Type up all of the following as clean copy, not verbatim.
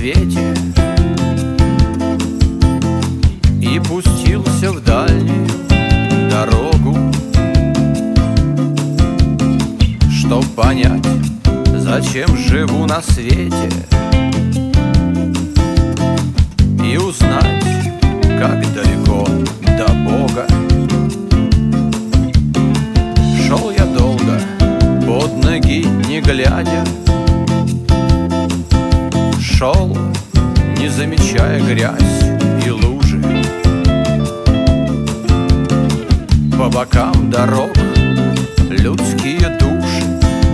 свете и пустился в дальнюю дорогу, чтоб понять, зачем живу на свете, и узнать, как далеко до Бога. Шел я долго, под ноги не глядя, шел, не замечая грязь и лужи. По бокам дорог людские души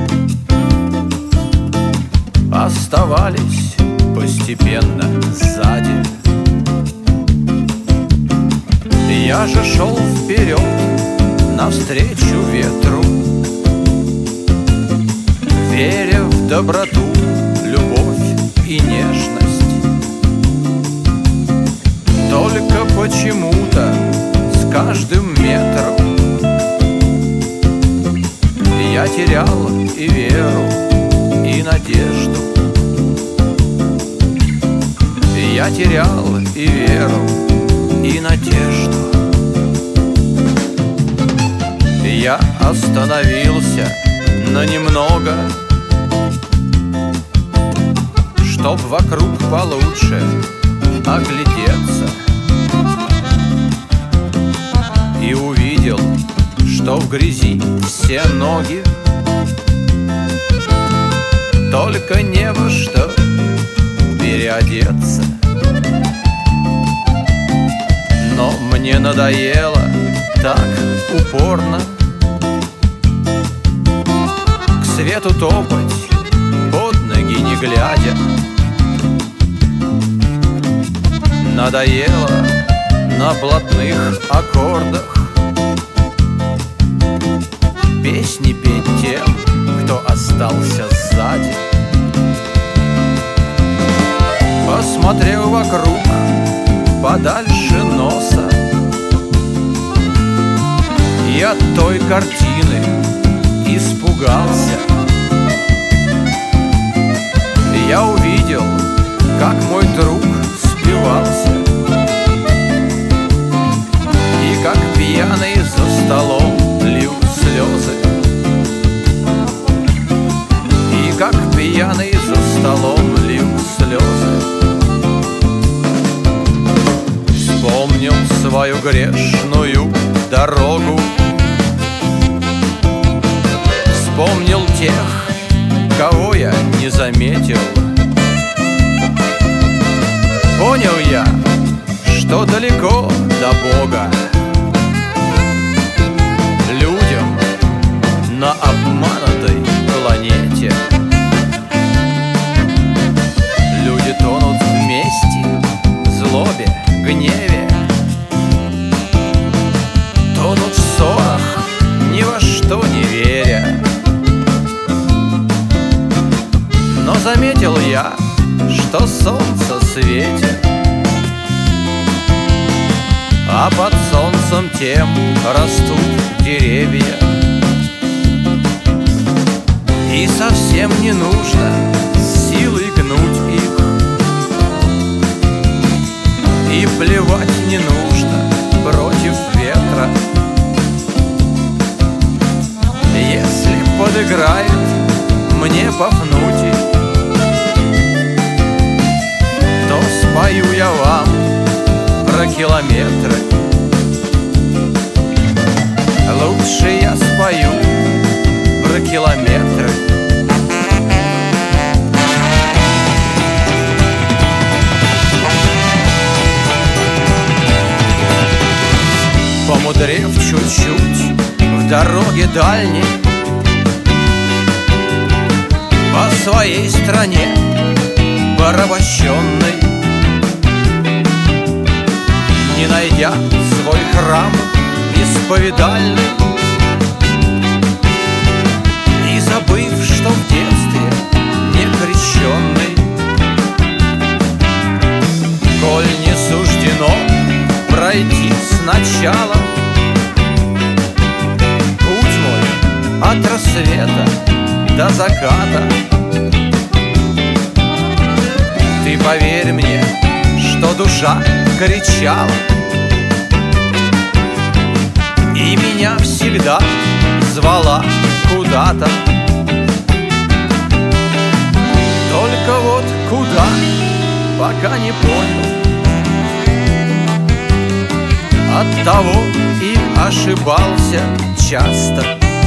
оставались постепенно сзади. Я же шел вперед, навстречу ветру, веря в доброту, любовь и нежность. Только почему-то с каждым метром я терял и веру, и надежду. Я терял и веру, и надежду. Я остановился на немного, чтоб вокруг получше оглядеться, и увидел, что в грязи все ноги, только не во что переодеться. Но мне надоело так упорно к свету топать, под ноги не глядя. Надоело на блатных аккордах песни петь тем, кто остался сзади. Посмотрел вокруг подальше носа, и от той картины испугался. Я увидел, как мой друг спивался, и как пьяный за столом лил слезы, и как пьяный за столом лил слезы. Вспомнил свою грешную дорогу, вспомнил тех, кого я не заметил. Понял я, что далеко до Бога людям на обманутой планете. Люди тонут в мести, злобе, гневе, тонут в ссорах, ни во что не веря. Но заметил я, что солнце светит, а под солнцем тем растут деревья. И совсем не нужно силой гнуть их, и плевать не нужно против ветра. Если подыграет мне Пафнутий, то спою я вам про километры. Лучше я спою про километры. Помудрев чуть-чуть в дороге дальней, по своей стране порабощенной, не найдя свой храм исповедальный, и забыв, что в детстве не крещенный, коль не суждено пройти сначала путь мой от рассвета до заката, ты поверь мне, что душа кричала, и меня всегда звала куда-то. Только вот куда, пока не понял. Оттого и ошибался часто,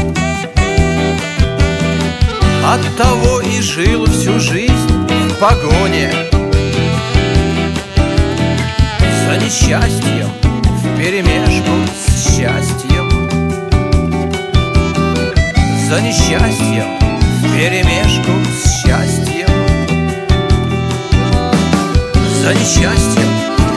оттого и жил всю жизнь в погоне за несчастьем вперемешку с счастьем, за несчастьем вперемешку с счастьем, за несчастьем